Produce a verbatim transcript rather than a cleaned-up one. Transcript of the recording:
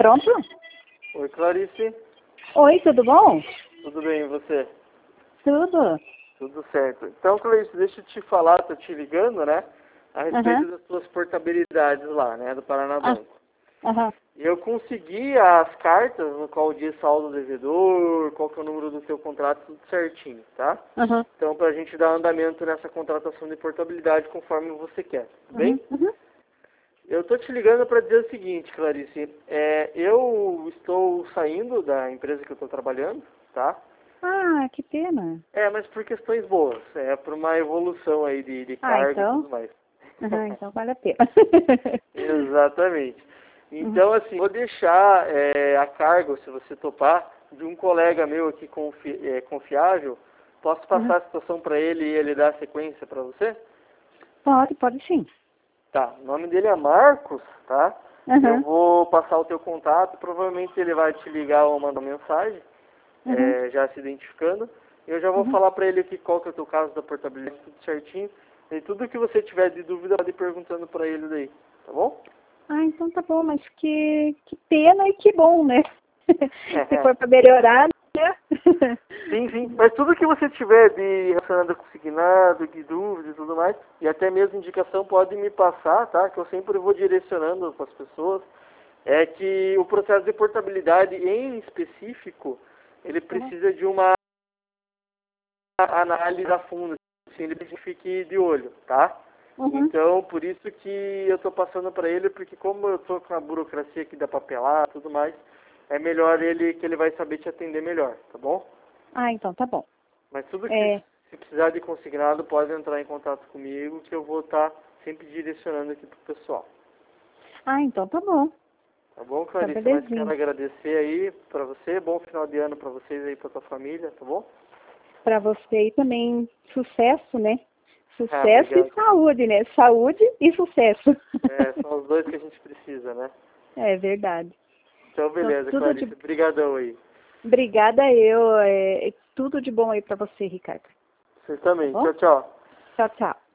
Pronto? Oi, Clarice. Oi, tudo bom? Tudo bem, e você? Tudo. Tudo certo. Então, Clarice, deixa eu te falar, tô te ligando, né? A respeito Aham. das suas portabilidades lá, né? Do Paraná Ah, Banco. aham. Eu consegui as cartas no qual diz saldo devedor, qual que é o número do seu contrato, tudo certinho, tá? Aham. Então, pra gente dar andamento nessa contratação de portabilidade conforme você quer, tudo Uhum. bem? Uhum. Eu tô te ligando para dizer o seguinte, Clarice. É, eu estou saindo da empresa que eu estou trabalhando, tá? Ah, que pena. É, mas por questões boas. É por uma evolução aí de, de Ah, cargo e então. tudo mais. Aham, então vale a pena. Exatamente. Uhum. Então, assim, vou deixar é, a cargo, se você topar, de um colega meu aqui confi é, confiável. Posso Uhum. passar a situação para ele e ele dar sequência para você? Pode, pode sim. Tá, o nome dele é Marcos, tá? Eu Aham. vou passar o teu contato, provavelmente ele vai te ligar ou mandar mensagem, Uhum. é, já se identificando. Eu já vou Uhum. falar para ele aqui qual que é o teu caso da portabilidade, tudo certinho. E tudo que você tiver de dúvida, pode ir perguntando para ele daí, tá bom? Ah, então tá bom, mas que, que pena e que bom, né? Se for para melhorar, né? Sim, sim. Mas tudo que você tiver de relacionado com consignado, de dúvida e tudo mais, e até mesmo indicação, pode me passar, tá? Que eu sempre vou direcionando para as pessoas. É que o processo de portabilidade em específico, ele Uhum. precisa de uma análise a fundo, assim, ele precisa que fique de olho, tá? Uhum. Então, por isso que eu estou passando para ele, porque como eu estou com a burocracia aqui da papelada e tudo mais, é melhor ele, que ele vai saber te atender melhor, tá bom? Ah, então tá bom. Mas tudo que, É. se precisar de consignado, pode entrar em contato comigo, que eu vou estar sempre direcionando aqui pro pessoal. Ah, então tá bom. Tá bom, Tá Clarice? Mas quero belezinha. agradecer aí pra você, bom final de ano pra vocês aí, pra tua família, tá bom? Para você aí também sucesso, né? Ah, Sucesso e obrigado. saúde, né? Saúde e sucesso. É, são os dois que a gente precisa, né? É verdade. Então, Então, beleza, tudo Clarice. de... Obrigadão aí. Obrigada eu. É... Tudo de bom aí para você, Ricardo. Vocês Tá também. bom? Tchau, tchau. Tchau, tchau.